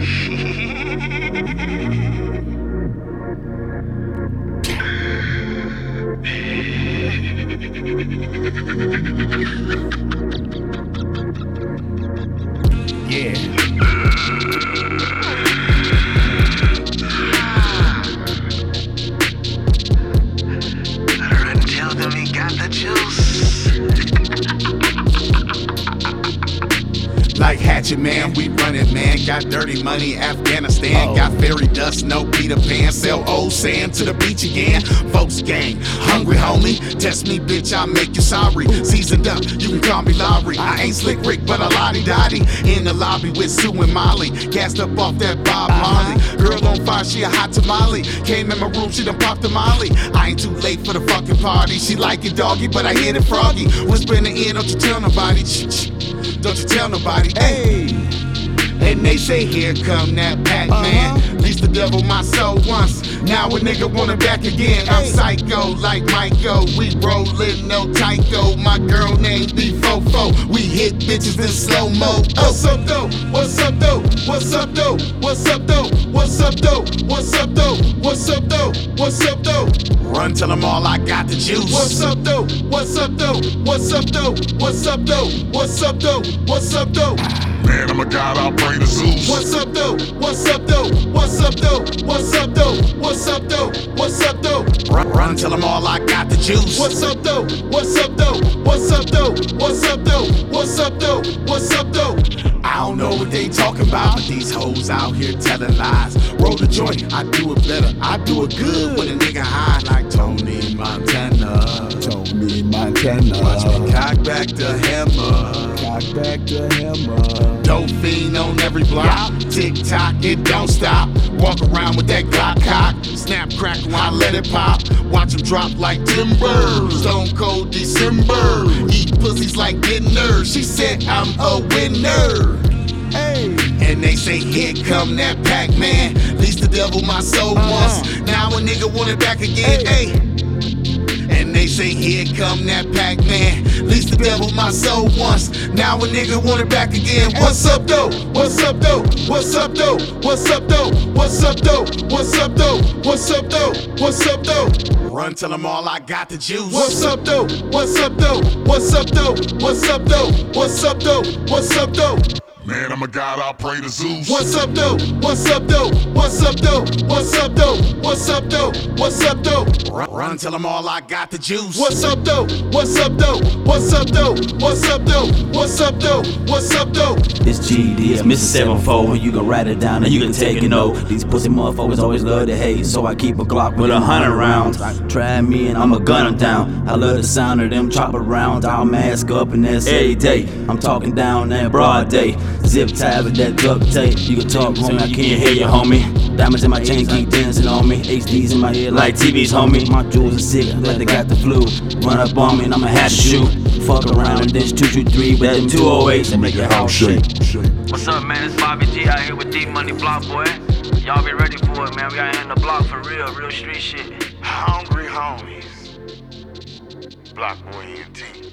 Yeah. Run tell them he got the juice. Like Hatchet Man, we run it, man. Got dirty money, Afghanistan. Got fairy dust, no Peter Pan. Sell old sand to the beach again. Folks gang, hungry homie. Test me, bitch, I'll make you sorry. Seasoned up, you can call me Lowry. I ain't Slick Rick, but a lottie dottie. In the lobby with Sue and Molly. Gassed up off that Bob Marley. Girl on fire, she a hot tamale. Came in my room, she done popped a molly. I ain't too late for the fucking party. She like it doggy, but I hit it froggy. Whisper in the ear, don't you tell nobody. Don't you tell nobody, hey. And they say, here come that Pac-Man. Least the devil my soul once. Now a nigga want it back again. I'm psycho like Michael. We rollin' no Tycho. My girl named B-Fofo. We hit bitches in slow-mo. What's up though? What's up though? What's up though? What's up though? What's up though? What's up though? What's up though? What's up though? Run, tell them all I got the juice. What's up though? What's up though? What's up though? What's up though? What's up though? What's up though? Man, I'm a god, I'll pray to Zeus. What's up though? What's up though? What's up though? What's up though? What's up though? What's up though? Run, tell them all I got the juice. What's up though? What's up though? What's up though? What's up though? What's up though? What's up though? I don't know what they talking about, but these hoes out here telling lies. Roll the joint, I do it better. I do it good when a nigga high like Tony Montana. Tony Montana. Watch me cock back the hammer. Cock back the hammer. Dope fiend on every block. Tick tock, it don't stop. Walk around with that Glock cock. Snap crack when I let it pop. Watch him drop like timber. Stone cold December. Eat pussies like dinner. She said I'm a winner. Hey. And they say, here come that Pac-Man. Least the devil my soul once. Now a nigga want it back again. Hey. And they say, here come that Pac-Man. Least the devil my soul once. Now a nigga want it back again. What's up though? What's up though? What's up though? What's up though? What's up though? What's up though? What's up though? What's up though? Run, tell them all I got the juice. What's up though? What's up though? What's up though? What's up though? What's up though? What's up though? Man, I'm a god, I'll pray to Zeus. What's up though? What's up though? What's up though? What's up though? What's up though? What's up though? Run, tell them all I got the juice. What's up though? What's up though? What's up though? What's up though? What's up though? What's up though? It's GD, it's Mr. 74. You can write it down and you can take a note. These pussy motherfuckers always love to hate, so I keep a Glock with 100 rounds. Try me and I'ma gun them down. I love the sound of them chopper rounds. I'll mask up and that's every day. I'm talking down that broad day. Zip ties with that duct tape. You can talk, homie, I can't hear you, homie. Diamonds in my chain keep dancing on me. HDs in my ear like TVs, homie. My jewels are sick, like they got the flu. Run up on me and I'ma have to shoot. Fuck around and ditch 223 with them 208s and make your house shake. What's up, man? It's Bobby G out here with D Money Block Boy. Y'all be ready for it, man. We out here in the block for real street shit. Hungry homies. Block Boy ENT.